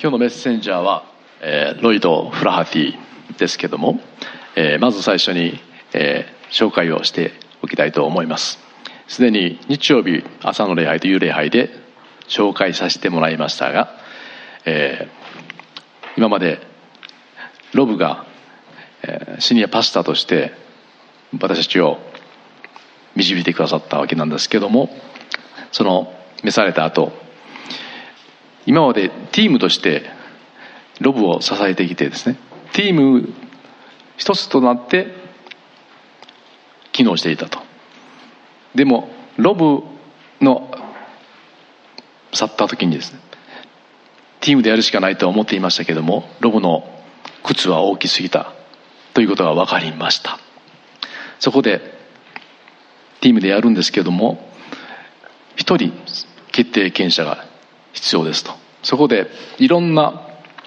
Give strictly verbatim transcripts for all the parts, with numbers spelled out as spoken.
今日のメッセンジャーは、えー、ロイド・フラハティですけども、えー、まず最初に、えー、紹介をしておきたいと思います。すでに日曜日朝の礼拝という礼拝で紹介させてもらいましたが、えー、今までロブが、えー、シニアパスターとして私たちを導いてくださったわけなんですけども、その召された後、今までチームとしてロブを支えてきてですね、チーム一つとなって機能していたと。でもロブの去った時にですね、チームでやるしかないと思っていましたけども、ロブの靴は大きすぎたということが分かりました。そこでチームでやるんですけども、一人決定権者が必要ですと。そこでいろんな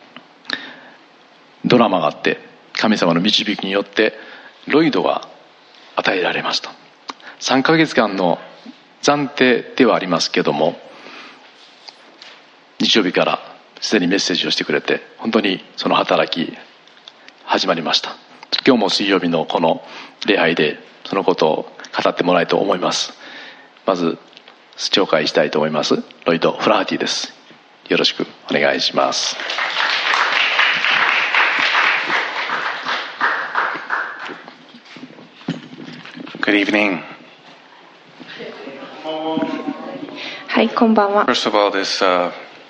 ドラマがあって、神様の導きによってロイドが与えられました。さんかげつかんの暫定ではありますけども、日曜日からすでにメッセージをしてくれて、本当にその働き始まりました。今日も水曜日のこの礼拝でそのことを語ってもらいたいと思います。まず紹介したいと思います。ロイド・フラハティです。よろしくお願いします。 Good evening. はい、こんばんは。 First of all, this uh,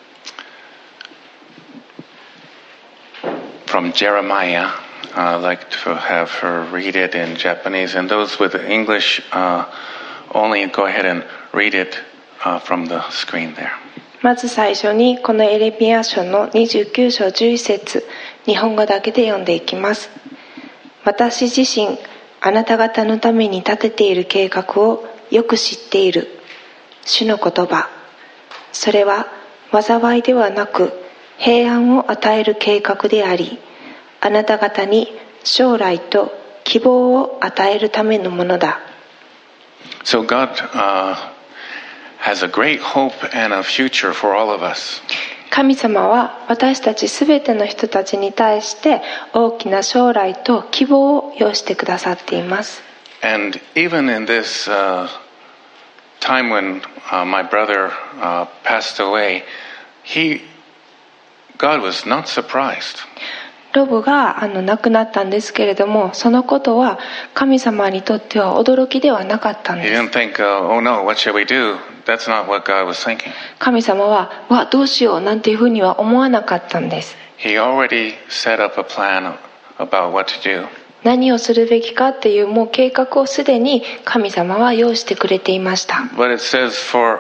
from Jeremiah. Uh, I'd like to have her read it in Japanese, and those with English uh, only go ahead and read it uh, from the screen there. まず最初にこのエレミヤ書のにじゅうきゅう章じゅういっ節、日本語だけで読んでいきます。私自身、あなた方のために立てている計画をよく知っている。主の言葉。それは災いではなく平安を与える計画であり、あなた方に将来と希望を与えるためのものだ。 So God uh, has a great hope and a future for all of us. 神様は私たちすべての人たちに対して大きな将来と希望を要してくださっています。 And even in this uh, time when uh, my brother uh, passed away, he, God was not surprised. ロブがあの亡くなったんですけれども、そのことは神様にとっては驚きではなかったん He です。 didn't think, uh, oh no, what shall we do? That's not what God was thinking. 神様は、わ、どうしようなんていうふうには思わなかったんです。 He already set up a plan about what to do. 何をするべきかっていうもう計画をすでに神様は用意してくれていました。 But it says, for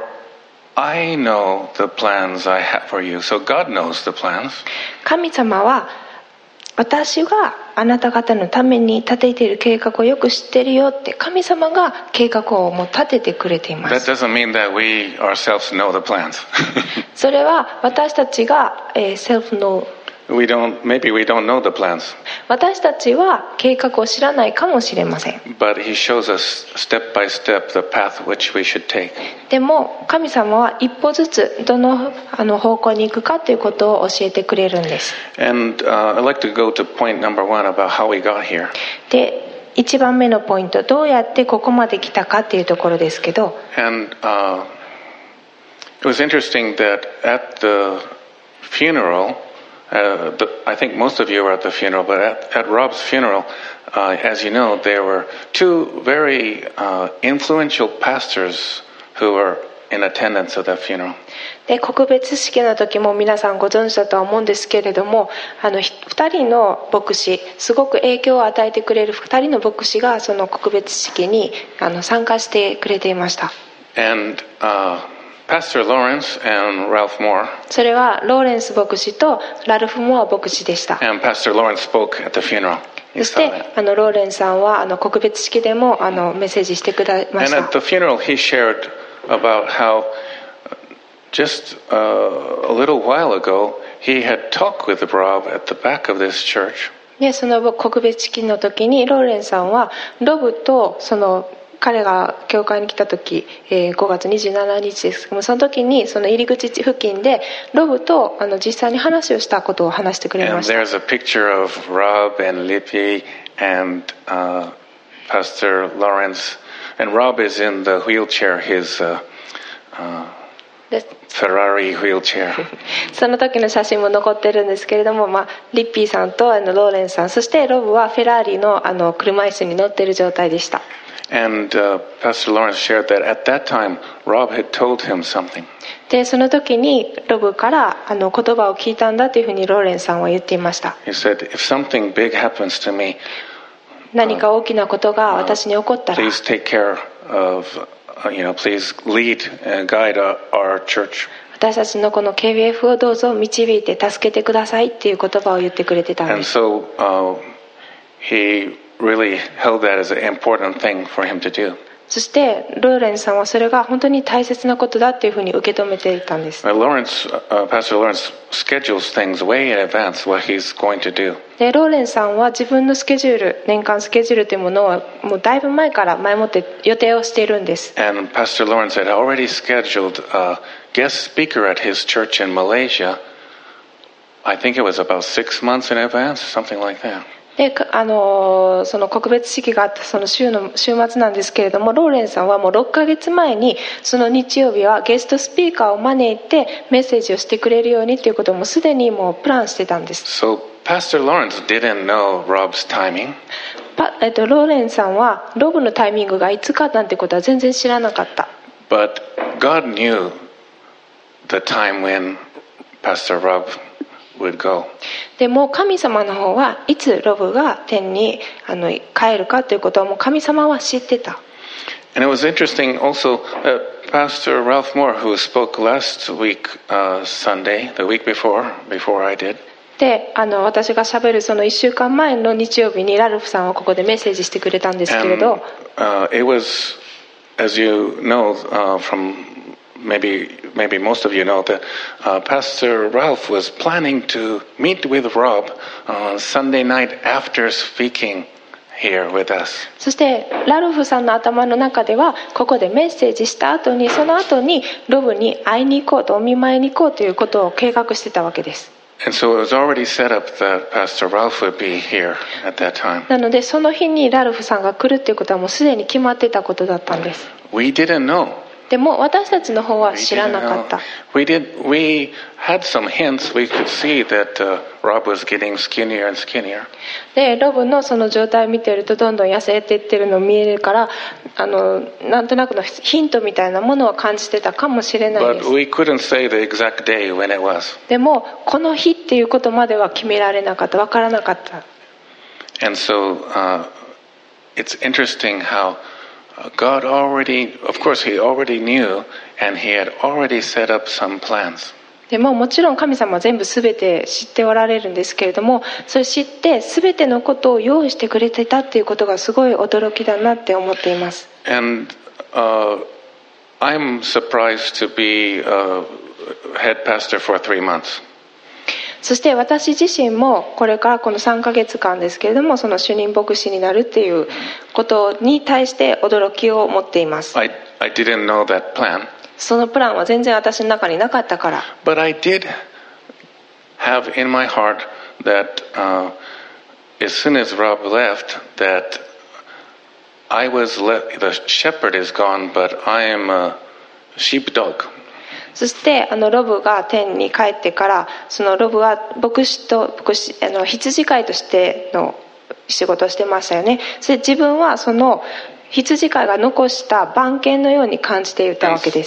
I know the plans I have for you. So God knows the plans. 神様は私があなた方のために立てている計画をよく知ってるよって神様が計画をもう立ててくれていま That す。 doesn't mean that we ourselves know the plans. それは私たちが、えー、セルフの we don't, maybe we don't know the plans. 私たちは計画を知らないかもしれません。 But He shows us step by step the path which we should take. でも神様は一歩ずつどの、あの方向に行くかということを教えてくれるんです。 And uh, I'd like to go to point number one about how we got here. で、一番目のポイント、どうやってここまで来たかっていうところですけど、 And uh, it was interesting that at the funeral, uh, the, I think most of you were at the funeral, but at, at Rob's funeral, uh, as you know, there were two very uh, influential pastors who were in attendance at that funeral. で、告別式の時も皆さんご存知だとは思うんですけれども、あのふたりの牧師、すごく影響を与えてくれるふたりの牧師がその告別式にあの参加してくれていました。 And uh, Pastor Lawrence and Ralph Moore. それはローレンス牧師とラルフ・モア牧師でした。 And Pastor Lawrence spoke at the funeral. そしてあのローレンさんはあの告別式でもあのメッセージしてくれまし And at た。 the funeral, he shared about how just uh, a little while ago he had talked with Rob at the back of this church. で、その告別式の時にローレンさんはロブとその彼が教会に来た時、えー、ごがつにじゅうしちにちですけども、その時にその入り口付近でロブとあの実際に話をしたことを話してくれました。 And there's a picture of Rob and Lippy and、uh, Pastor Lawrence, and Rob is in the wheelchair, his、uh, uh, Ferrari wheelchair. その時の写真も残ってるんですけれども、まあ、リッピーさんとあのローレンさん、そしてロブはフェラーリ の, あの車椅子に乗っている状態でした。 And、uh, Pastor Lawrence shared that at that time Rob had told him something. でその時にロブからあの言葉を聞いたんだというふうにローレンさんは言っていました。 He said, if something big happens to me, 何か大きなことが私に起こったら、 please take care of、uh, you know, please lead and guide our, our church. 私たちのこの ケービーエフ をどうぞ導いて助けてくださいっていう言葉を言ってくれてたん And です。 so、uh, he really held that as an important thing for him to do. そしてローレンさんはそれが本当に大切なことだっていうふうに受け止めていたんです。 Uh, Lawrence, uh, Pastor Lawrence schedules things way in advance what he's going to do. でローレンさんは自分のスケジュール、年間スケジュールというものをもうだいぶ前から前もって予定をしているんです。 And Pastor Lawrence had already scheduled a guest speaker at his church in Malaysia. I think it was about six months in advance, something like that. であのその告別式があったその週の週末なんですけれども、ローレンさんはもうろっかげつまえにその日曜日はゲストスピーカーを招いてメッセージをしてくれるようにということもすでにもうプランしてたんです。 So Pastor Lawrence didn't know Rob's timing. パえっと、ローレンさんはロブのタイミングがいつかなんてことは全然知らなかった。 But God knew the time when Pastor Rob would go. でも神様の方はいつロブが天にあの帰るかということはもう神様は知ってた。 And it was interesting also, uh, Pastor Ralph Moore, who spoke last week, uh, Sunday, the week before, before I did. であの私がしゃべるそのいっしゅうかんまえの日曜日にラルフさんはここでメッセージしてくれたんですけれど、 And, uh, it was, as you know, uh, from maybe maybe most of you know that uh, Pastor Ralph was planning to meet with Rob on Sunday night after speaking here with us. そしてラルフさんの頭の中ではここでメッセージした後にその後にロブに会いに行こうとお見舞いに行こうということを計画してたわけです。 And so it was already set up that Pastor Ralph would be here at that time. なのでその日にラルフさんが来るっていうことはもうすでに決まってたことだったんです。 We didn't know. でも私たちの方は知らなかった。 We did. We had some hints. We could see that、uh, Rob was getting skinnier and skinnier. でロブのその状態を見ているとどんどん痩せていってるのを見えるから、あのなんとなくのヒントみたいなものを感じてたかもしれないです。 But we couldn't say the exact day when it was. でもこの日っていうことまでは決められなかった、分からなかった。 And so、uh, it's interesting how、God already, of course, He already knew, and He had already set up some plans. でももちろん神様は全部全て知っておられるんですけれども、それ知って全てのことを用意してくれてたっていうことがすごい驚きだなって思っています。 And、uh, I'm surprised to be、uh, head pastor for three months. そして私自身もこれからこのさんかげつかんですけれども、その主任牧師になるっていうことに対して驚きを持っています。 I, I didn't know that plan. そのプランは全然私の中になかったから。 But I did have in my heart that、uh, as soon as Rob left, that I was left, the shepherd is gone, but I am a sheepdog. そしてあのロブが天に帰ってから、そのロブは牧師と牧師あの羊飼いとしての仕事をしてましたよね。それで自分はその羊飼いが残した番犬のように感じていたわけです。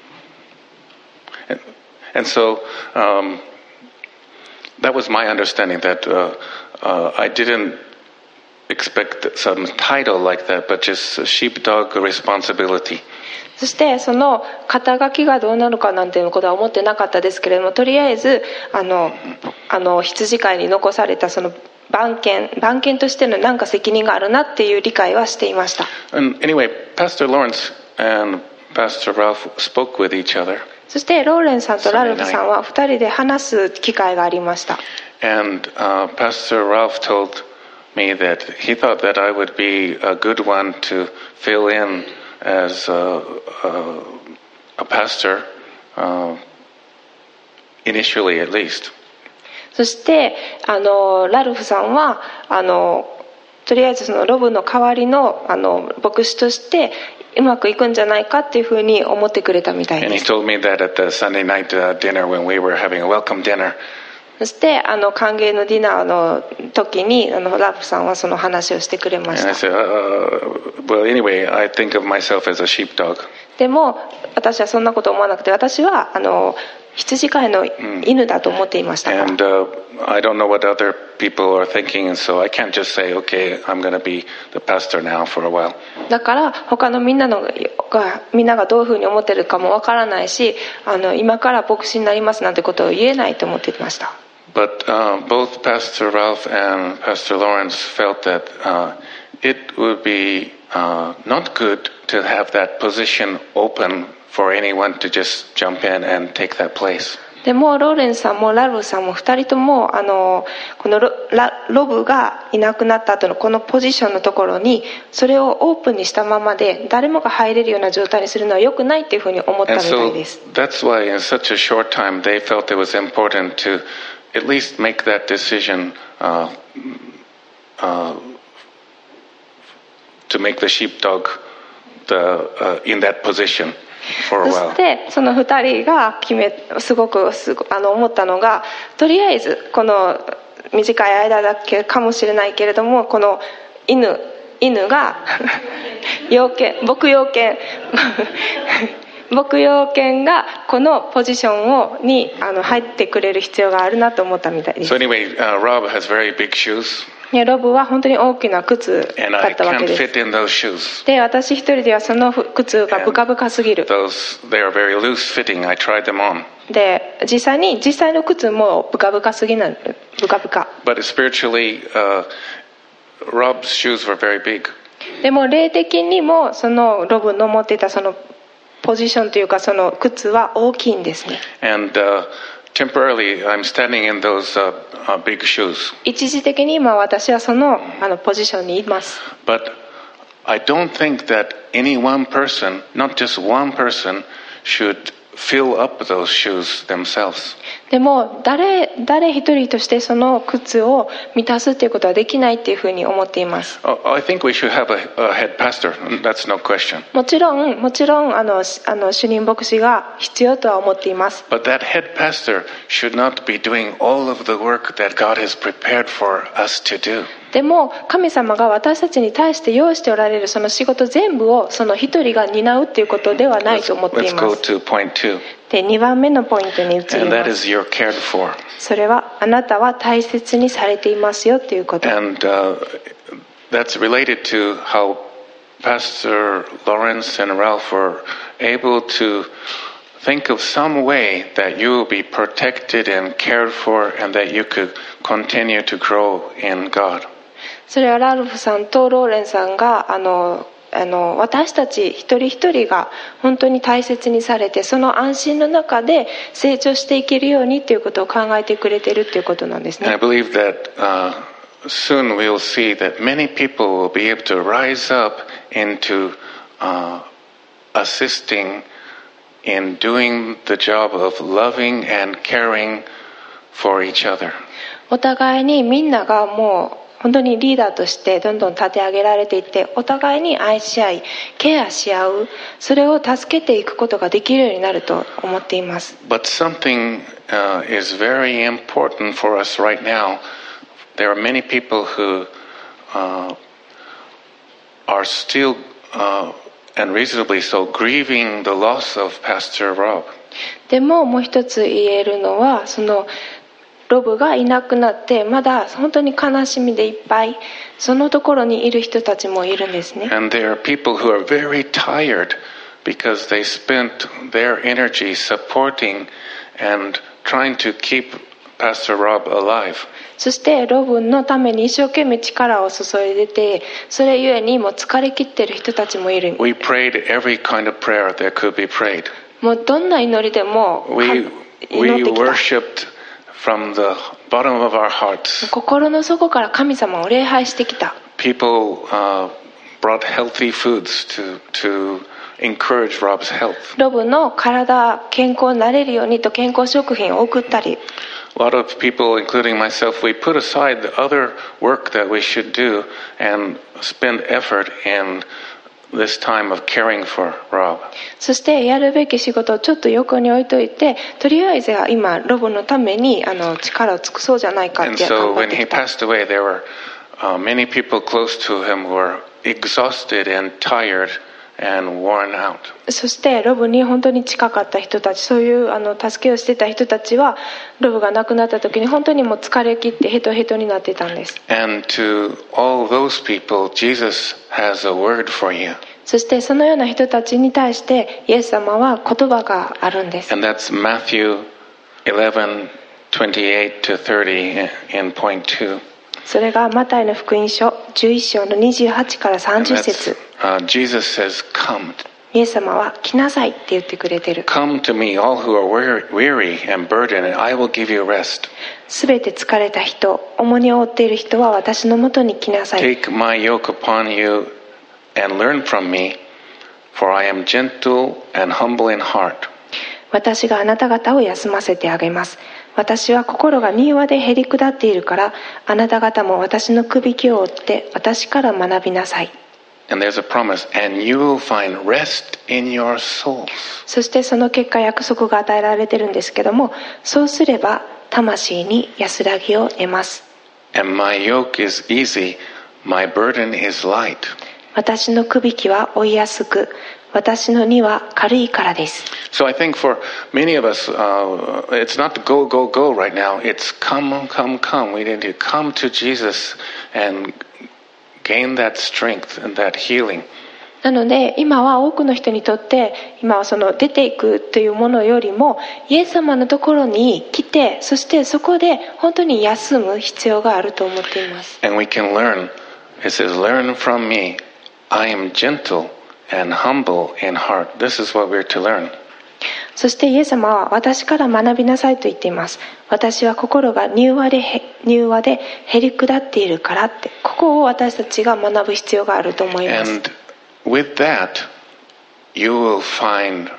And, and so、um, that was my understanding that、uh, uh, I didn't expect some title like that, but just a sheepdog responsibility. そしてその肩書きがどうなるかなんていうことは思ってなかったですけれども、とりあえずあのあの羊飼いに残されたその番犬番犬としての何か責任があるなっていう理解はしていました。 And anyway, Pastor Lawrence and Pastor Ralph spoke with each other. そしてローレンさんとラルフさんはふたりで話す機会がありました。 And、uh, Pastor Ralph told me that he thought that I would be a good one to fill in as a, a, a pastor, uh, initially at least. そしてあのラルフさんはあのとりあえずそのロブの代わりのあの牧師としてうまくいくんじゃないかっていうふうに思ってくれたみたい And で he す。 told me that at the Sunday night uh, dinner when we were having a welcome dinner. そしてあの歓迎のディナーの時にあのラルフさんはその話をしてくれま And し I た。 said, uh, well, anyway, I think of myself as a sheepdog. でも私はそんなこと思わなくて、私はあの羊飼いの犬だと思っていましたから。 And uh, I don't know what other people are thinking, and so I can't just say, okay, I'm going to be the pastor now for a while. だから他のみんなのがみんながどういうふうに思ってるかもわからないし、あの今から牧師になりますなんてことを言えないと思っていました。 But uh, both Pastor Ralph and Pastor Lawrence felt that uh, it would be uh, not good to have that position open for anyone to just jump in and take that place. でもローレンさんもラルフさんもふたりともあのこの ロ, ラロブがいなくなった後のこのポジションのところにそれをオープンにしたままで誰もが入れるような状態にするのは良くないっていうふうに思ったみ And たい so です。 that's why in such a short time they felt it was important to at least make that decision uh, uh, to make the sheepdog the, uh, in that position for a そ while. してそのふたりが決めすごくすごあの思ったのが、とりあえずこの短い間だけかもしれないけれどもこの犬犬が猟犬牧羊犬牧羊犬がこのポジションをにあの入ってくれる必要があるなと思ったみたいです。 So anyway, uh, Rob has very big shoes, でロブは本当に大きな靴 and だ I ったわけ can't です。 fit in those shoes. で私一人ではその靴がブカブカすぎる。 Those they are very loose fitting. I tried them on, で実際に実際の靴もブカブカすぎなブカブカ。 but spiritually, uh, Rob's shoes were very big. でも霊的にもそのロブの持っていたそのポジションというかその靴は大きいんですね。 And uh, temporarily, I'm standing in those uh, uh, big shoes. 一時的に今私はそのあのポジションにいます。 But I don't think that any one person, not just one person, should fill up those shoes themselves. でも誰誰一人としてその靴を満たすっていうことはできないっていうふうに思っています。 Oh, I think we should have a, a head pastor. That's no question. もちろんもちろんあのあの主任牧師が必要とは思っています。 But that head pastor should not be doing all of the work that God has prepared for us to do. でも神様が私たちに対して用意しておられるその仕事全部をその一人が担うっていうことではないと思ってい Let's ま go す。 to point two. でにばんめのポイントに移り And ま that す。 is you're cared for. それはあなたは大切にされていますよっていうこと。 And uh, that's related to how Pastor Lawrence and Ralph were able to think of some way that you will be protected and cared for and that you could continue to grow in God. それはラルフさんとローレンさんがあのあの私たち一人一人が本当に大切にされてその安心の中で成長していけるようにということを考えてくれているということなんです And I ね。 believe that uh, soon we'll see that many people will be able to rise up into uh, assisting in doing the job of loving and caring for each other. お互いにみんながもう本当にリーダーとしてどんどん立て上げられていってお互いに愛し合いケアし合うそれを助けていくことができるようになると思っています。 But something uh, is very important for us right now. There are many people who uh, are still, uh, and reasonably so, grieving the loss of Pastor Rob. でももう一つ言えるのはそのロブがいなくなってまだ本当に悲しみでいっぱいそのところにいる人たちもいるんですね。 And there are people who are very tired because they spent their energy supporting and trying to keep Pastor Rob alive. そしてロブのために一生懸命力を注いでてそれゆえにもう疲れ切っている人たちもいる。 We prayed every kind of prayer that could be prayed. もうどんな祈りでも We, 祈 we ってきた。 worshipped from the bottom of our hearts. 心の底から神様を礼拝してきた。 People uh, brought healthy foods to, to encourage Rob's health. ロブの体、健康になれるようにと健康食品を送ったり。 A lot of people, including myself, we put aside the other work that we should do and spend effort in this time of caring for Rob. そしてやるべき仕事をちょっと横に置いといて、とりあえずは今ロブのためにあの力を尽くそうじゃないかっ And て so 頑張っ when て he きた。 passed away, there were uh, many people close to him who were exhausted and tired and worn out. そしてロブに本当に近かった人たち、そういうあの助けをしてた人たちはロブが亡くなった時に本当にもう疲れ切ってヘトヘトになってたんです。 And to all those people, Jesus has a word for you. そしてそのような人たちに対してイエス様は言葉があるんです。 And that's Matthew eleven twenty-eight to thirty in point two. それがマタイの福音書じゅういっ章のにじゅうはちからさん And じゅっ that's, 節。 uh, Jesus says, "Come, イエス様は来なさいって言ってくれてる。 come to me, all who are weary and burdened, and I will give you rest. すべて疲れた人、重荷を負っている人は私のもとに来なさい。 Take my yoke upon you and learn from me, for I am gentle and humble in heart." 私があなた方を休ませてあげます。私は心が柔和でへり下っているから、あなた方も私のくびきを追って私から学びなさい。 And there's a promise, and you will find rest in your souls. そしてその結果約束が与えられてるんですけども、そうすれば魂に安らぎを得ます。 And my yoke is easy, my burden is light. 私のくびきは追いやすく、私の荷は軽いからです。 So I think for many of us, uh, it's not go, go, go right now. It's come, come, come. We need to come to Jesus and gain that strength and that healing. なので今は多くの人にとって今はその出ていくというものよりもイエス様のところに来て、そしてそこで本当に休む必要があると思っています。 And we can learn. It says, "Learn from me. I am gentle and humble in heart." This is what we're to learn. そしてイエス様は私から学びなさいと言っています。私は心が柔和で柔和でへり下っているからって、ここを私たちが学ぶ必要があると思います。 And with that, you will find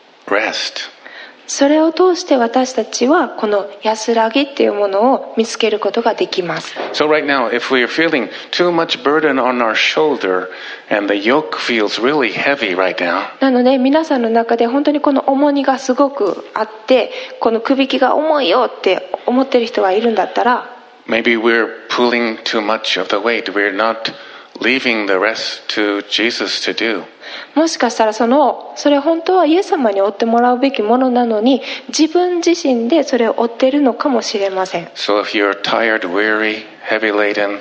rest. それを通して私たちはこの安らぎっていうものを見つけることができます。 So right now, if we are feeling too much burden on our shoulder and the yoke feels really heavy right now, なので皆さんの中で本当にこの重荷がすごくあって、このくびきが重いよって思ってる人がいるんだったら、 maybe we're pulling too much of the weight. We're not leaving the rest to Jesus to do. もしかしたらそのそれ本当はイエス様に追ってもらうべきものなのに、自分自身でそれを追っているのかもしれません。 So if you're tired, weary, heavy laden,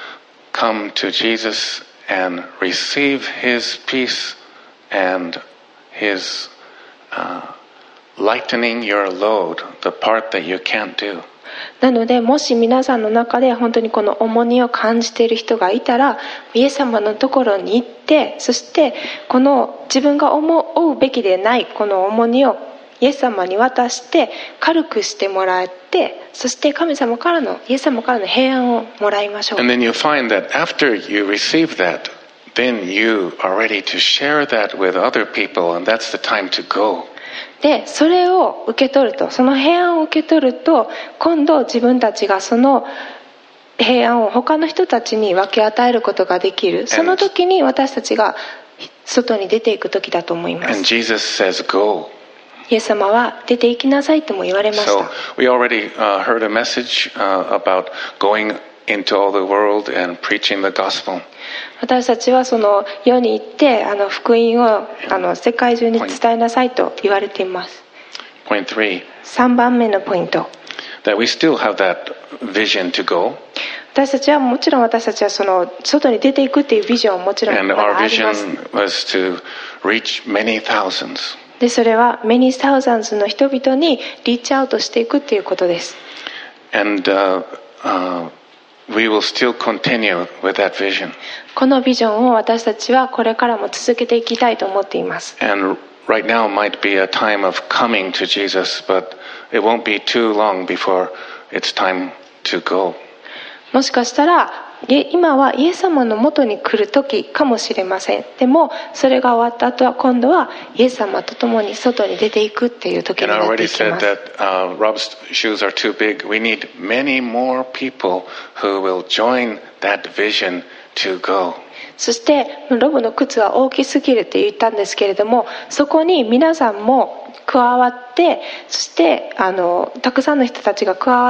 come to Jesus and receive His peace and His uh, lightening your load, the part that you can't do. なのでもし皆さんの中で本当にこの重荷を感じている人がいたら、イエス様のところに行って、そしてこの自分が負うべきでないこの重荷をイエス様に渡して軽くしてもらって、そして神様からのイエス様からの平安をもらいましょう。 And then you find that after you receive that, then you are ready to share that with other people, and that's the time to go. でそれを受け取ると、その平安を受け取ると、今度自分たちがその平安を他の人たちに分け与えることができる。その時に私たちが外に出ていく時だと思いま And す。 Jesus says, "Go." イエス様は出て行きなさいとも言われまし So た。 we already uh, heard a message uh, about going into all the world and preaching the gospel. 私たちはその世に行ってあの福音をあの世界中に伝えなさいと言われています。 Point three, さんばんめのポイント。 that we still have that vision to go, 私たちはもちろん私たちはその外に出ていくっていうビジョンももちろん and ま our だあります。 vision was to reach many thousands. でそれは many thousands の人々にリーチアウトしていくっていうことです。 And uh, uh, we will still continue with that vision. このビジョンを私たちはこれからも続けていきたいと思っています。 And right now might be a time of coming to Jesus, but it won't be too long before it's time to go. もしかしたら今はイエス様の元に来る時かもしれません。でもそれが終わった後は今度はイエス様と共に外に出ていくっていう時に And I なって already いき said ます。 that uh, Rob's shoes are too big. We need many more people who will join that vision to go. そしてロブの靴は大きすぎるって言ったんですけれども、そこに皆さんも加わって、そしてあのたくさんの人たちが加わって、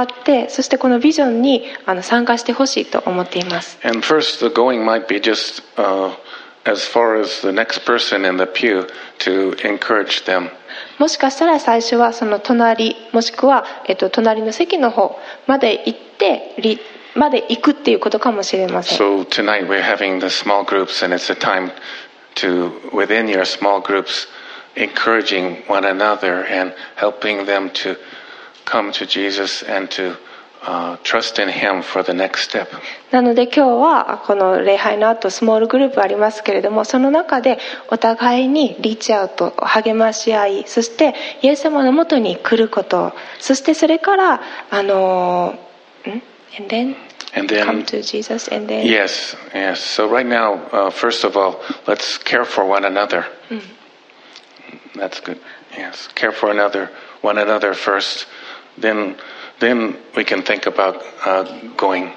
そしてこのビジョンにあの参加してほしいと思っています。 And first, the going might be just uh, as far as the next person in the pew to encourage them. もしかしたら最初はその隣もしくは、えっと、隣の席の方まで行ってリまで行くっていうことかもしれません。 So tonight we're having the small groups, and it's a time to, within your small groups, encouraging one another and helping them to come to Jesus and to uh, trust in Him for the next step. なので今日はこの礼拝の後スモールグループありますけれども、その中でお互いにリーチアウト励まし合い、そしてイエス様のもとに来ること、そしてそれからあのん and then And then, come to Jesus and then yes, yes. So right now, uh, first of all, let's care for one another. That's good. Yes, care for another, one another first. Then, then we can think about uh, going.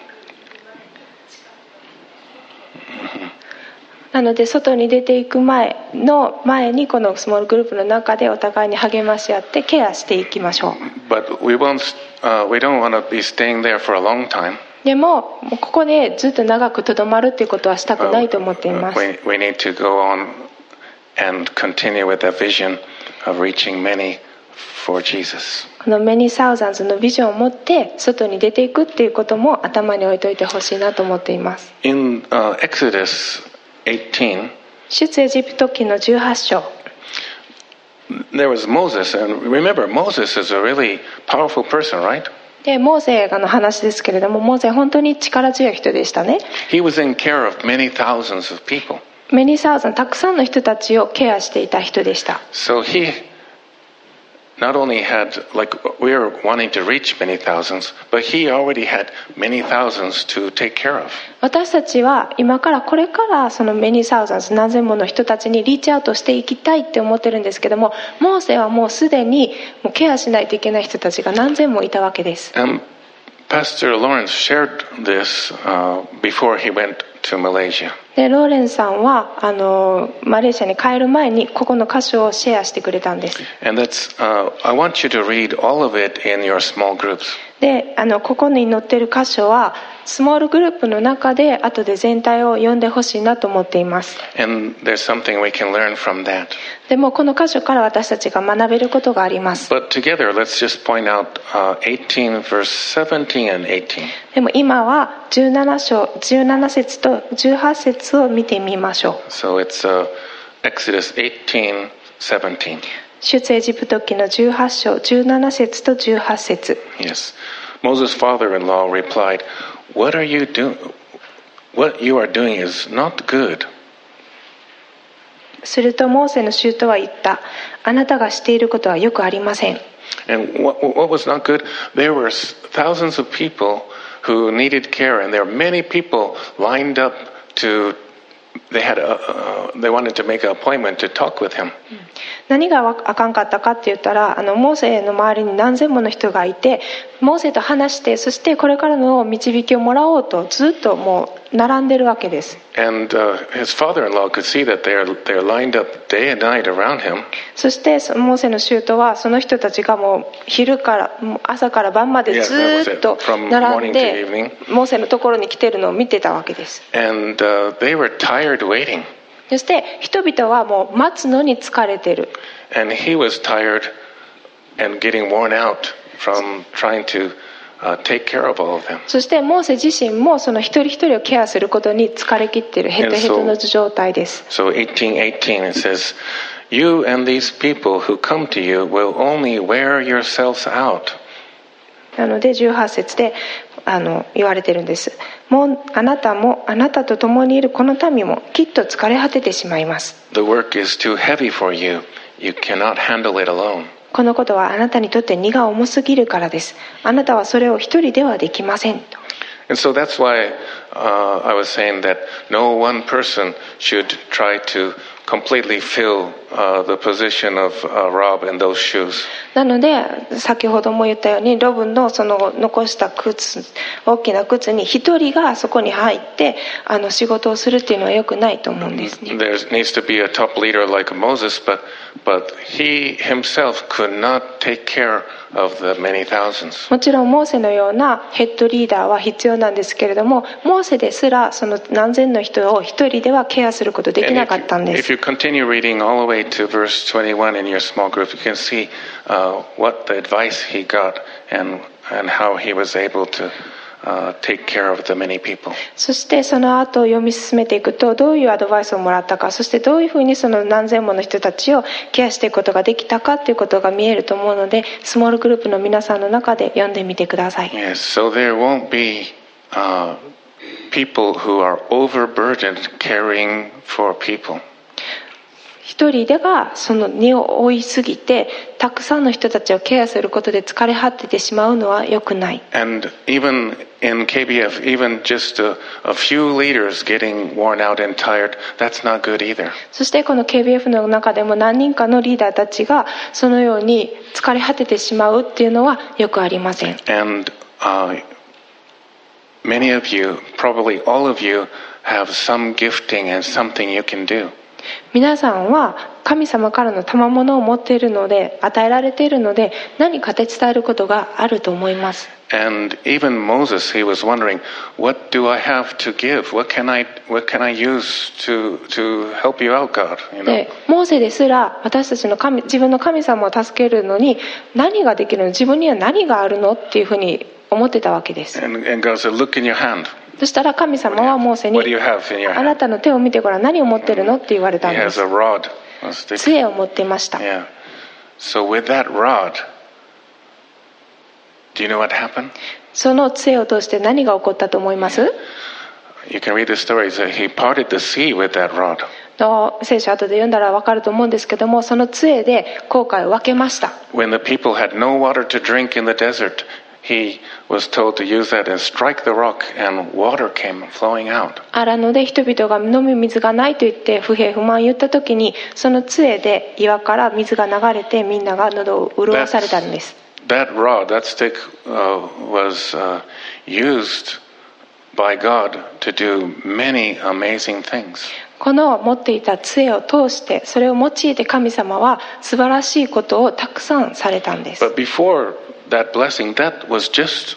なので外に出ていく前の前にこのスモールグループの中でお互いに励まし合ってケアしていきましょう。 But we won't. Uh, we don't want to be staying there for a long time. でもここでずっと長くとどまるっていうことはしたくないと思っています。 We, we need to go on and continue with that vision of reaching many for Jesus. このメニーサウザンズのビジョンを持って外に出ていくっていうことも頭に置いといてほしいなと思っています。 In uh, Exodus eighteen, 出エジプト記のじゅうはち章、 there was Moses, and remember, Moses is a really powerful person, right? でモーセの話ですけれども、モーセ本当に力強い人でしたね。 He was in care of many thousands of people. メニーサウザン、たくさんの人たちをケアしていた人でした。 So he not only had, like, we are wanting to reach many thousands, but he already had many thousands to take care of. 私たちは今からこれからそのメニーサウザンズ、何千もの人たちにリーチアウトしていきたいって思ってるんですけども、モーセはもうすでにもうケアしないといけない人たちが何千もいたわけです。 And Pastor Lawrence shared this uh, before he went to Malaysia. でローレンさんはあのマレーシアに帰る前にここの箇所をシェアしてくれたんです。 And that's, uh, I want you to read all of it in your small groups. であのここに載っている箇所はスモールグループの中で後で全体を読んでほしいなと思っています。 And there's something we can learn from that. でもこの箇所から私たちが学べることがあります。 But together, let's just point out uh, eighteen, verse seventeen and eighteen. でも今はじゅうなな章じゅうなな節とじゅうはち節を見てみましょう。 So it's uh, Exodus eighteen, seventeen. 出エジプト記のじゅうはち章じゅうなな節とじゅうはち節。 Yes. Moses' father-in-law replied, "What are you doing? What you are doing is not good." するとモーセの舅は言った。あなたがしていることはよくありません。 And what, what was not good? There were thousands of people who needed care, and there were many people lined up to. They had a, uh, they wanted to make an appointment to talk with him. 何があかんかったかって言ったら、あのモーセの周りに何千もの人がいて、モーセと話して、そしてこれからの導きをもらおうとずっともう並んでるわけです。 And uh, his father-in-law could see that they're they're lined up day and night around him. そしてモーセの舅はその人たちがもう昼からもう朝から晩までずっと並んでモーセのところに来てるのを見てたわけです。 And uh, they were tired waiting. そして人々はもう待つのに疲れてる。 And he was tired and getting worn out from trying to uh, take care of all of them. そしてモーセ自身もその一人一人をケアすることに疲れ切っているヘトヘトの状態です。 So eighteen eighteen it says, "You and these people who come to you will only wear yourselves out." なのでじゅうはち節であの言われてるんです。もうあなたもあなたと共にいるこの民もきっと疲れ果ててしまいます。 The work is too heavy for you. you cannot handle it alone. このことはあなたにとって荷が重すぎるからです。あなたはそれを一人ではできませんと。 And so that's why uh, I was saying that no one person should try to completely fill uh, the position of uh, Rob in those shoes. なので先ほども言ったようにロブのその残した靴、大きな靴に一人がそこに入ってあの仕事をするっていうのは良くないと思うんですね。 There needs to be a top leader like Moses, but but he himself could not take care of the many thousands. もちろんモーセのようなヘッドリーダーは必要なんですけれども、モーセですらその何千の人を一人ではケアすることできなかったんです。 If you continue reading all the way to verse twenty-one in your small group, you can see uh, what the advice he got and and how he was able to uh, take care of the many people. そしてその後読み進めていくと、どういうアドバイスをもらったか、そしてどういうふうにその何千もの人たちをケアしていくことができたかということが見えると思うので、スモールグループの皆さんの中で読んでみてください。 Yes, so there won't be uh, people who are overburdened caring for people. 一人でがその荷を負いすぎてたくさんの人たちをケアすることで疲れ果ててしまうのは良くない。 And even in K B F, even just a, a few leaders getting worn out and tired, that's not good either. そしてこの ケービーエフ の中でも何人かのリーダーたちがそのように疲れ果ててしまうっていうのはよくありません。 And uh, many of you, probably all of you, have some gifting and something you can do. 皆さんは神様からの賜物を持っているので、与えられているので、何か手伝えることがあると思います。 And even Moses, he was wondering, what do I have to give? What can I, what can I use to, to help you out, God? You know? でモーセですら私たちの神、自分の神様を助けるのに何ができるの、自分には何があるのっていうふうに思ってたわけです。 And, and God said, look in your hand. そしたら神様はモーセに What do you have in your あな hand? たの手を見てごらん、何を持ってるのって言われた He んで has す。 a rod, a stick. 杖を持っていました。 Yeah. So with that rod, do you know what happened? その杖を通して何が起こったと思います？ You can read the stories that he parted the sea with that rod. の聖書後で読んだら分かると思うんですけども、その杖で紅海を分けました。 When the people had no water to drink in the desert, he was told to use that and strike the rock, and water came flowing out. 荒野で人々が飲む水がないと言って不平不満言った時に、その杖で岩から水が流れてみんなが喉を潤わされたんです。 That rod, that stick, uh, was uh, used by God to do many amazing things. この持っていた杖を通して、それを用いて神様は素晴らしいことをたくさんされたんです。 But before that blessing, that was just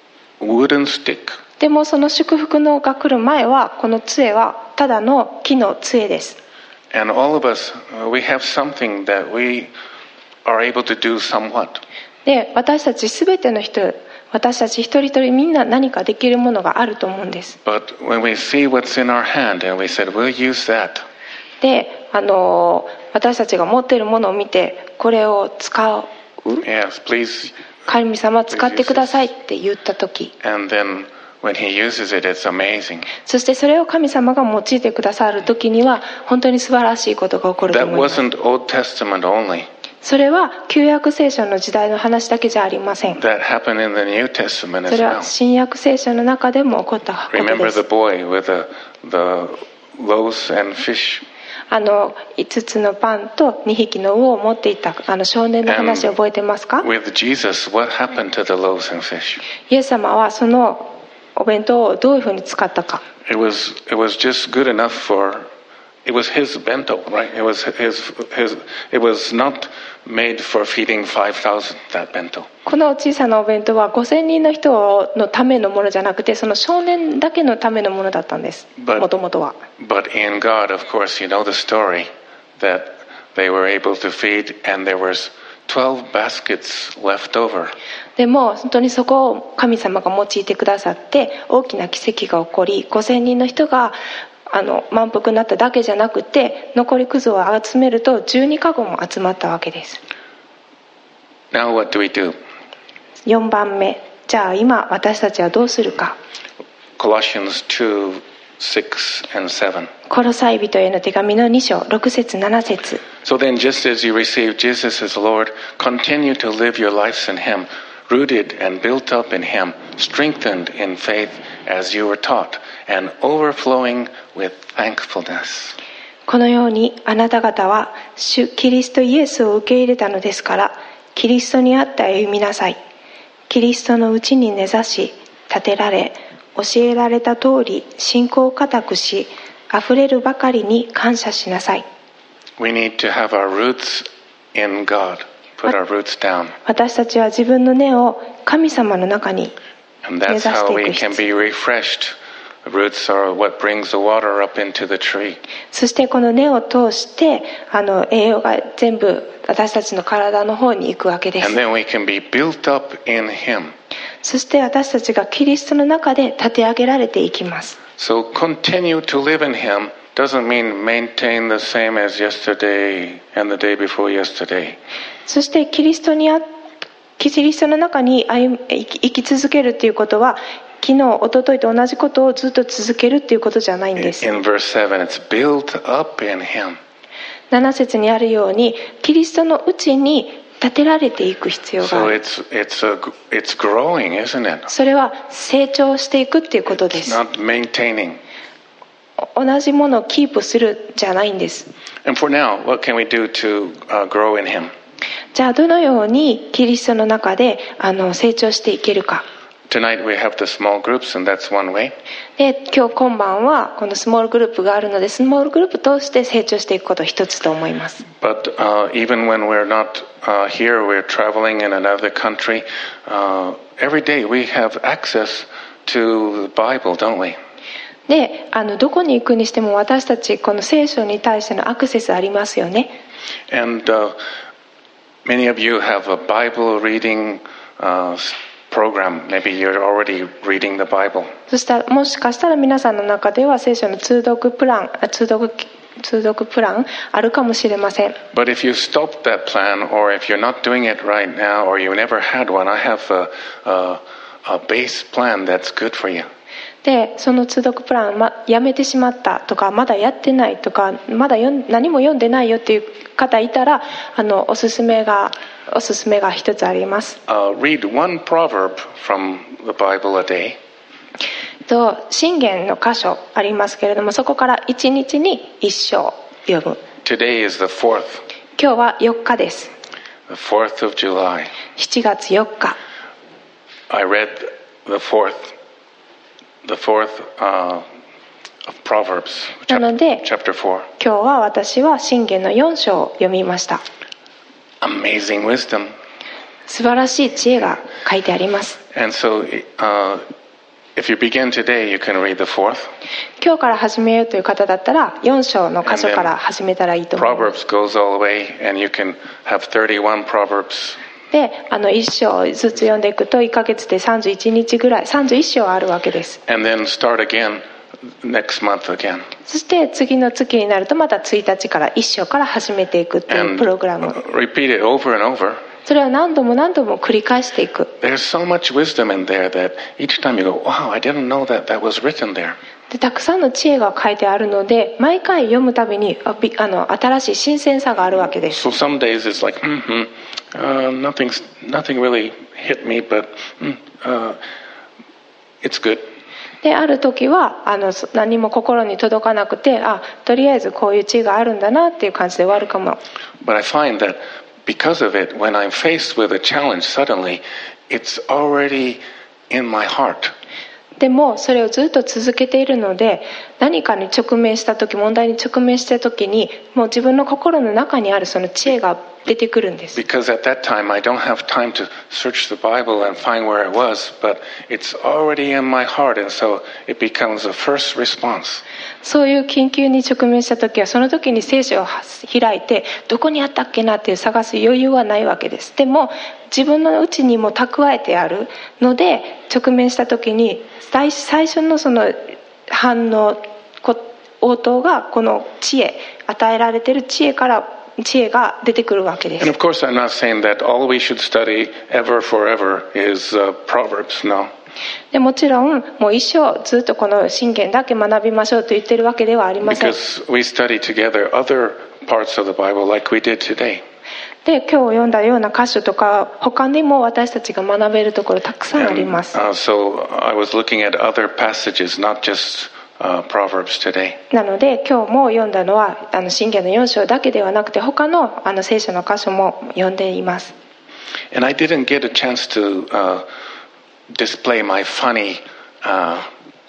a wooden stick. でもその祝福のが来る前は、この杖はただの木の杖です。 And all of us, uh, we have something that we are able to do somewhat. で、私たちすべての人、私たち一人一人みんな何かできるものがあると思うんです。 But when we see what's in our hand and we said, we'll use that. で、あの私たちが持っているものを見て、これを使う、 Yes, please. 神様使ってくださいって言った時、 And then when he uses it, it's amazing. そしてそれを神様が用いてくださる時には本当に素晴らしいことが起こると That 思います。 wasn't Old Testament only. それは旧約聖書の時代の話だけじゃありません。 That happened in the New Testament そ as れは well. 新約聖書の中でも起こったことで Remember す the。boy with the, the loaves and fish? あのいつつのパンとにひきの魚を持っていたあの少年の話を覚えてますか？ With Jesus, what happened to the loaves and fish? イエス様はそのお弁当をどういうふうに使ったか。 It was, it was just good enough for, it was his bento, right? It was his, his, it was not made for feeding five thousand, that bento. この小さなお弁当はごせんにんの人のためのものじゃなくて、その少年だけのためのものだったんです。もともとは。 But in God, of course, you know the story that they were able to feed, and there was twelve baskets left over. でも本当にそこを神様が用いてくださって大きな奇跡が起こり、ごせんにんの人があの満腹になっただけじゃなくて、残りくずを集めるとじゅうにかごも集まったわけです。 Now what do we do? よんばんめ、じゃあ今私たちはどうするか。 Colossians two six and seven. コロサイ人への手紙のに章ろく節なな節。 So then, just as you receive Jesus as Lord, continue to live your lives in Him, rooted and built up in Him, strengthened in faith as you were taught, and overflowing with thankfulness. このようにあなた方は主キリストイエスを受け入れたのですから、キリストにあって歩みなさい。キリストのうちに根ざし、立てられ、教えられた通り信仰を固くし、あふれるばかりに感謝しなさい。 We need to have our roots in God, put our roots down. 私たちは自分の根を神様の中に And that's how we can be refreshed. Roots are what brings the water up into the tree. そしてこの根を通してあの栄養が全部私たちの体の方に行くわけです。 And then we can be built up in Him. そして私たちがキリストの中で立て上げられていきます。 So continue to live in Him doesn't mean maintain the same as yesterday and the day before yesterday. そしてキリストにあキリストの中に歩生き生き続けるということは、昨日一昨日と同じことをずっと続けるっていうことじゃないんです。 In verse seven, it's built up in Him. なな節にあるようにキリストのうちに立てられていく必要があ So る。 it's it's a it's growing, isn't it? それは成長していくっていうことで It's す。 not maintaining. 同じものをキープするじゃないんです。 And for now, what can we do to uh, grow in Him? じゃあどのようにキリストの中であの成長していけるか。 Tonight we have the small groups, and that's one way. で今日今晩はこのスモールグループがあるので、スモールグループ通して成長していくこと一つと思います。 But uh, even when we're not uh, here, we're traveling in another country. Uh, every day we have access to the Bible, don't we? であのどこに行くにしても私たちこの聖書に対してのアクセスありますよね。 And uh, many of you have a Bible reading uh, program. Maybe you're already reading the Bible. そしたらもしかしたら皆さんの中では聖書の通読プランあ通読通読プランあるかもしれません。 But if you stopped that plan, or if you're not doing it right now, or you never had one, I have a, a, a base plan that's good for you. でその通読プラン、ま、やめてしまったとかまだやってないとかまだよん何も読んでないよっていう方いたら、あのおすすめがおすすめが一つあります。 Uh, read one proverb from the Bible a day. と箴言の箇所ありますけれども、そこからいちにちにいっ章読む。 Today is the fourth, 今日はよっかです。 the fourth of July. しちがつよっか。 I read the fourth, the fourth uh, of Proverbs, なので chapter four. 今日は私は箴言のよん章を読みました。 Amazing wisdom. 素晴らしい知恵が書いてあります。 And so, uh, if you begin today, you can read the fourth. 今日から始めようという方だったらよん章の箇所から始めたらいいと思います。 Proverbs goes all the way, and you can have thirty-one Proverbs. であのいっ章ずつ読んでいくといっかげつでさんじゅういちにちぐらいさんじゅういっ章あるわけです。 And then start again next month again. そして次の月になるとまたついたちからいっ章から始めていくという And プログラム。 repeat it over and over. それを何度も何度も繰り返していく。 There's so much wisdom in there that each time you go, wow, I didn't know that that was written there. でたくさんの知恵が書いてあるので毎回読むたびにあびあの新しい新鮮さがあるわけです。 So some days it's like, mm-hmm, uh, nothing, nothing really hit me, but mm, uh, it's good. である時はあの何も心に届かなくて、あとりあえずこういう知恵があるんだなっていう感じで終わるかも。 But I find that because of it, when I'm faced with a challenge suddenly, it's already in my heart. でもそれをずっと続けているので、何かに直面した時、問題に直面した時にもう自分の心の中にあるその知恵が出てくるんです。 Because at that time I don't have time to search the Bible and find where it was, but it's already in my heart, and so it becomes a first response. そういう緊急に直面した時はその時に聖書を開いてどこにあったっけなっていう探す余裕はないわけです。でも自分の内にも蓄えてあるので、直面した時に最初のその反応応答がこの知恵、与えられている知恵から知恵が出てくるわけです。 And of course I'm not saying that all we should study ever forever is uh, Proverbs, no. でもちろんもう一生ずっとこの箴言だけ学びましょうと言ってるわけではありません。 Because we study together other parts of the Bible like we did today. で今日読んだような箇所とか他にも私たちが学べるところたくさんあります。 And, uh, so I was looking at other passages, not just uh, Proverbs today. なので今日も読んだのはあの箴言のよん章だけではなくて他のあの聖書の箇所も読んでいます。 And I didn't get a chance to uh, display my funny uh,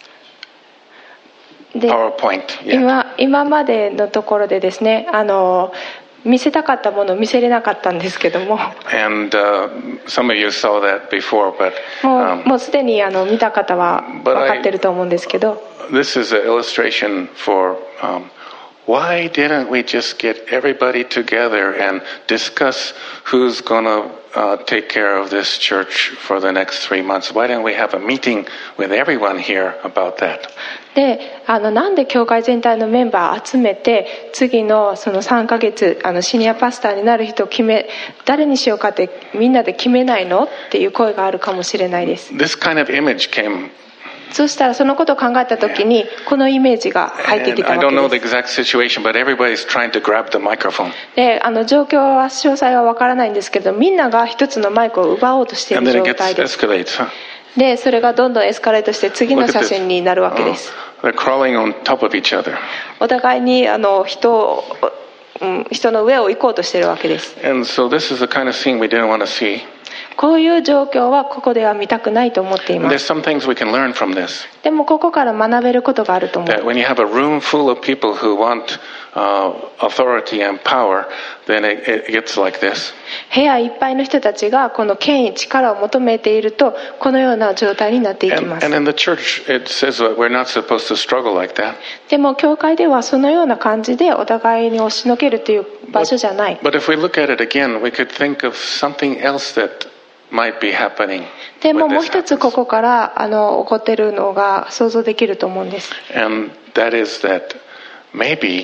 で PowerPoint yet. 今, 今までのところでですねあの見せたかったものを見せれなかったんですけども And uh, some of you saw that before, but もう, um, もうすでにあの見た方は分かってると思うんですけど this is an illustration for um, why didn't we just get everybody together and discuss who's going to uh, take care of this church for the next three months? Why didn't we have a meeting with everyone here about that? であのなんで教会全体のメンバー集めて次のそのさんかげつあのシニアパスターになる人を決め誰にしようかってみんなで決めないのっていう声があるかもしれないです。 This kind of image came. そうしたらそのことを考えた時にこのイメージが入ってき And た I わ don't know け the です。 exact situation, but everybody's trying to grab the microphone. であの状況は詳細は分からないんですけどみんなが一つのマイクを奪おうとしてい And る then 状 it 態 gets です。 escalates. Huh? でそれがどんどんエスカレートして次の Look at 写 this. 真になるわけです。 Oh, they're crawling on top of each other. お互いにあの人を、うん、人の上を行こうとしているわけです。 And so this is the kind of scene we didn't want to see. こういう状況はここでは見たくないと思ってい And ま there's す。 some things we can learn from this. でもここから学べることがあると思う。 That when you have a room full of people who want uh, authority and power, then it, it gets like this. 部屋いっぱいの人たちがこの権威力を求めているとこのような状態になっていき And, ます。 and in the church, it says that we're not supposed to struggle like that. でも教会ではそのような感じでお互いに押しのけるという場所じゃない。 But if we look at it again, we could think of something else that might be happening. でも when もう this 一つ happens. ここからあの起こっているのが想像できると思うんです。 And that is that maybe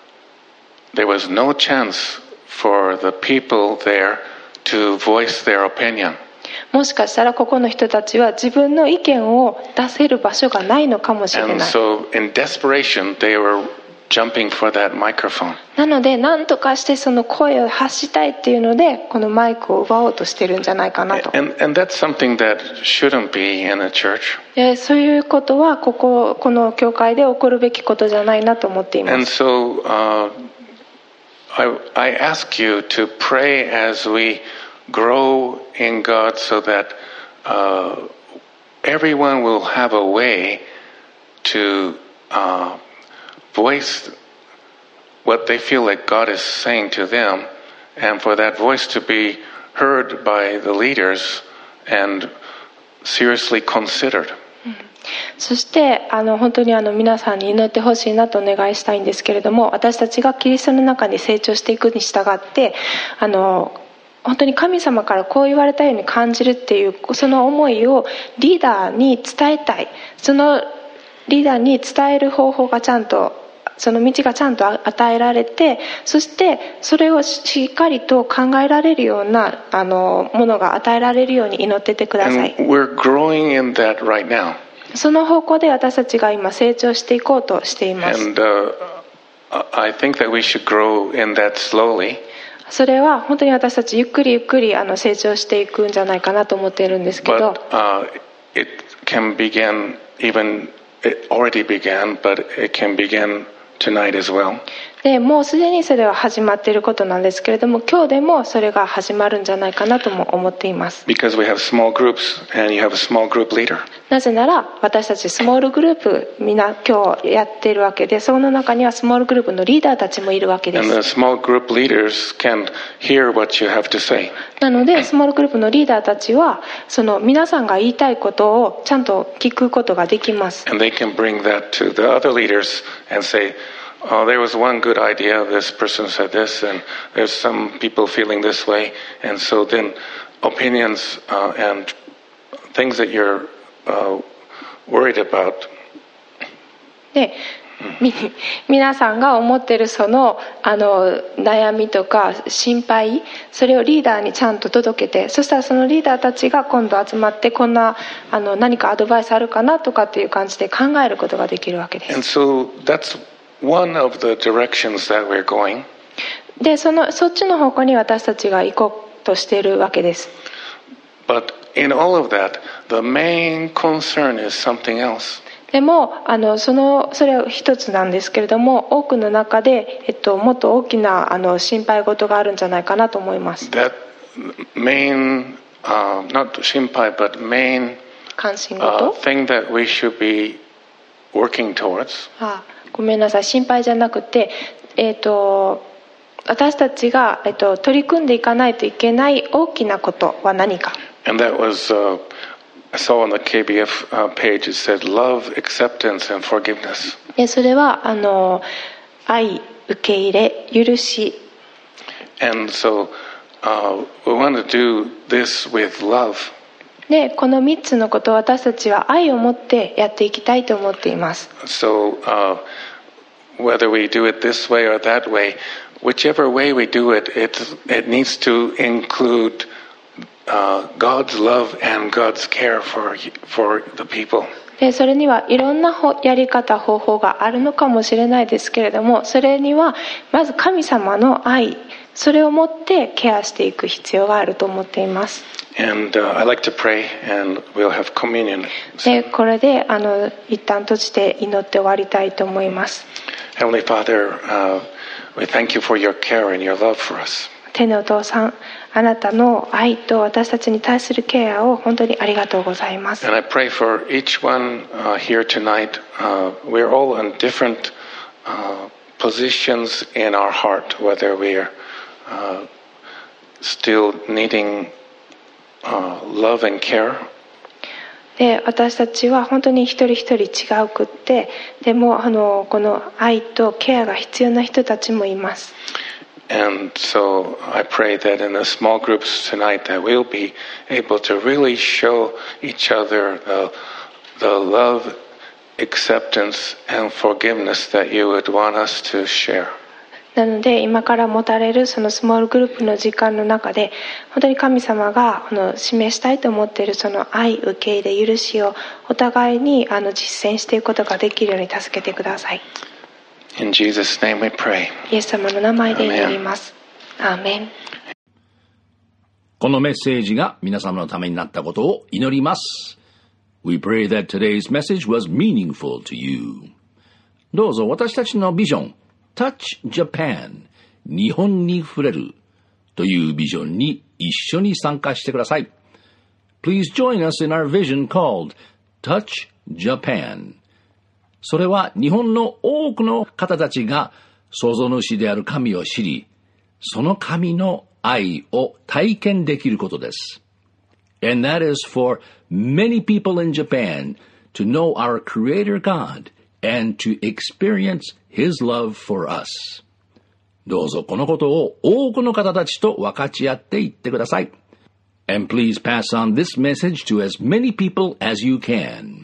there was no chance for the people there to voice their opinion. もしかしたらここの人たちは自分の意見を出せる場所がないのかもしれ And ない。 so in desperation, they were jumping for that microphone. なので何とかしてその声を発したいっていうのでこのマイクを奪おうとしてるんじゃないかなと。 And, and that's something that shouldn't be in a church. でそういうことはこここの教会で起こるべきことじゃないなと思っていま And す。 so uh, I, I ask you to pray as we grow in God so that uh, everyone will have a way to uh, voice what they feel like God is saying to them, and for that voice to be heard by the leaders and seriously considered. そしてあの本当にあの皆さんに祈ってほしいなとお願いしたいんですけれども私たちがキリストの中に成長していくに従ってあの本当に神様からこう言われたように感じるっていうその思いをリーダーに伝えたいそのリーダーに伝える方法がちゃんとその道がちゃんと与えられてそしてそれをしっかりと考えられるようなあのものが与えられるように祈っててください。 And we're growing in that right now. その方向で私たちが今成長していこうとしています。 And uh, I think that we should grow in that slowly. それは本当に私たちゆっくりゆっくりあの成長していくんじゃないかなと思っているんですけど、 But uh, it can begin even, it already began, but it can begin tonight as well. でもうすでにそれは始まっていることなんですけれども今日でもそれが始まるんじゃないかなとも思っています。 Because we have small groups and you have a small group leader. なぜなら私たちスモールグループみんな今日やっているわけでその中にはスモールグループのリーダーたちもいるわけで And す。 the small group leaders can hear what you have to say. なのでスモールグループのリーダーたちはその皆さんが言いたいことをちゃんと聞くことができます。 And they can bring that to the other leaders and say, oh, there was one good idea, this person said this, and there's some people feeling this way. And so then opinions uh, and things that you're uh, worried about. でみ皆さんが思っているその、あの悩みとか心配、それをリーダーにちゃんと届けて、そしたらそのリーダーたちが今度集まって、こんなあの何かアドバイスあるかなとかっていう感じで考えることができるわけです。 And so that's one of the directions that we're going. で、そのそっちの方向に私たちが行こうとしているわけです。 But in all of that, the main concern is something else. でもあの そ, のそれは一つなんですけれども、多くの中で、えっと、もっと大きなあの心配事があるんじゃないかなと思います。 That main, uh, not 心配, but main 関心 uh, 事、 thing that we should be working towards. あごめんなさい、心配じゃなくて、えっと、私たちが、えっと、取り組んでいかないといけない大きなことは何か。 And that was, uh, I saw on the K B F uh, page, it said love, acceptance, and forgiveness. でそれはあの愛、受け入れ、許し。 And so uh, we want to do this with love. でこのみっつのことを私たちは愛を持ってやっていきたいと思っています。 So uh, whether we do it this way or that way, whichever way we do it, it, it needs to include uh, God's love and God's care for, for the people. でそれにはいろんなやり方、方法があるのかもしれないですけれども、それにはまず神様の愛、それを持ってケアしていく必要があると思っています。 And uh, I'd like to pray and we'll have communion. でこれであの一旦閉じて祈って終わりたいと思います。 Heavenly Father, uh, we thank you for your care and your love for us. 天のお父さん、あなたの愛と私たちに対するケアを本当にありがとうございます。 And I pray for each one uh, here tonight. Uh, we're all in different uh, positions in our heart, whether we're uh, still needing uh, love and care. で私たちは本当に一人一人違うくって、でもあのこの愛とケアが必要な人たちもいます。 And so I pray that in the small groups tonight that we'll be able to really show each other the, the love, acceptance, and forgiveness that you would want us to share. なので今から持たれるそのスモールグループの時間の中で、本当に神様があの示したいと思っているその愛、受け入れ、許しをお互いにあの実践していくことができるように助けてください。 In Jesus' name we pray. イエス様の名前で祈ります。アーメン。 このメッセージが皆様のためになったことを祈ります。We pray that today's message was meaningful to you. どうぞ私たちのビジョン、Touch Japan、日本に触れるというビジョンに一緒に参加してください。Please join us in our vision called Touch Japan。それは日本の多くの方たちが創造主である神を知り、その神の愛を体験できることです。And that is for many people in Japan to know our Creator God and to experience His love for us. どうぞこのことを多くの方たちと分かち合っていってください。And please pass on this message to as many people as you can.